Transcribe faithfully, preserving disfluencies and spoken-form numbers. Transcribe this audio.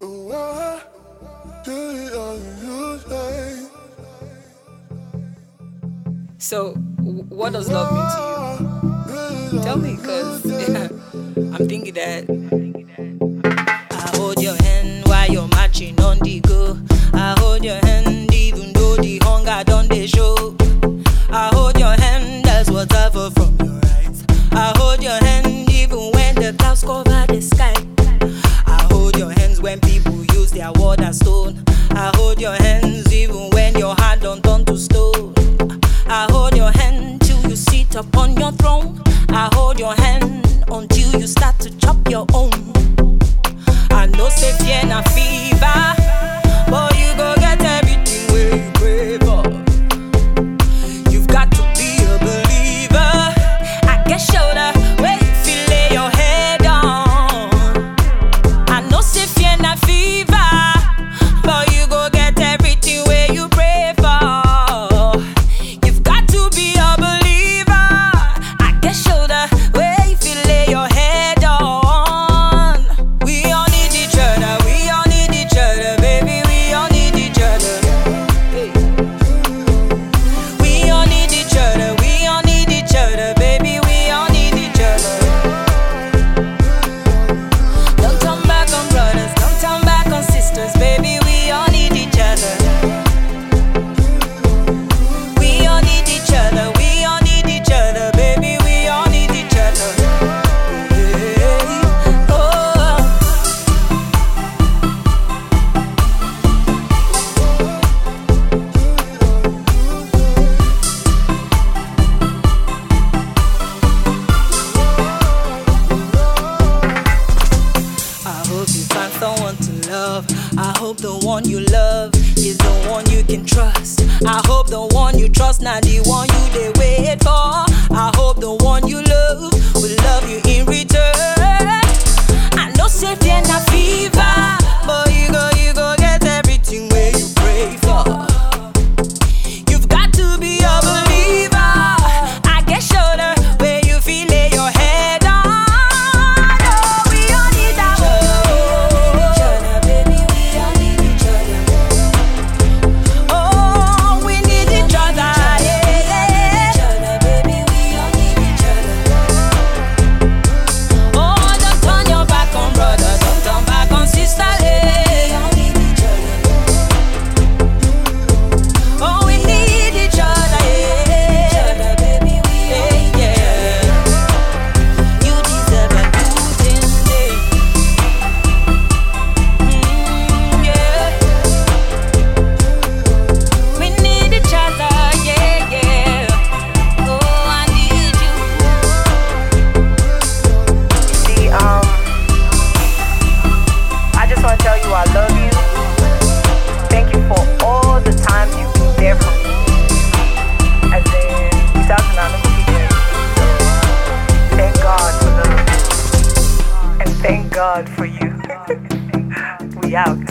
So, what does love mean to you? Tell me, cause yeah, I'm thinking that. I hold your hand while you're marching on the go. I hold your hand even though the hunger done they show. I hold your hand, that's what I feel from your eyes. I hold your hand even when the clouds cover the sky. I hold your hands when people use their word as stone. I hold your hands even when your heart don't turn to stone. I hold your hand till you sit upon your throne. I hold your hand until you start to chop your own. I know say fear na fever, but you go get everything where you pray for. You've got to be a believer. I get shoulder where you feel lay your head on. I know say fear na fever, but you go get everything where you pray for. You've got to be a believer. I get shoulder where you feel lay your head on. We all need each other. We all need each other, baby. We all need each other. Hey. We all need each other. We all need each other, baby. We all need each other. Don't turn back on brothers. Don't turn back on sisters, baby. We all need each other. We all need each other. We all need each other, baby. We all need each other. Yeah. Oh. I hope you find someone to love. I hope the one you love is the one you can trust. I hope the one you trust not the one you they wait for. I hope the one you love will love you in return. I know say fear na fever, but you go, you go get everything where you pray for. You've got to be a believer. I get shoulder where you feel lay your head on. Oh, we all need that one. Baby, we all need each other. Oh, we need each other. Yeah, baby, we all need each other. Oh, don't turn your back on brother. Don't turn back on sister. We all need each other. Oh, we need each other. Yeah, baby, we all need each other. You deserve a good day. Mm, yeah. We need each other. Yeah, yeah. Oh, I need you. See, um, I just want to tell you I love you. Thank you for all the times you've been there for me. As in, without an Thank God for love. And thank God for you. We out.